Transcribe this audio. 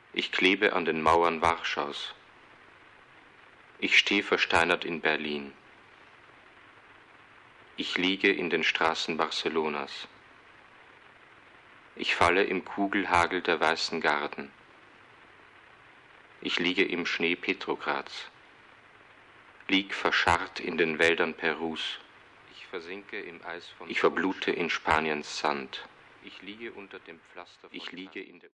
Ich klebe an den Mauern Warschaus. Ich steh versteinert in Berlin. Ich liege in den Straßen Barcelonas. Ich falle im Kugelhagel der weißen Garden. Ich liege im Schnee Petrograds. Lieg verscharrt in den Wäldern Perus. Ich versinke im Eis von Ich verblute in Spaniens Sand. Ich liege unter dem Pflaster von Ich liege in der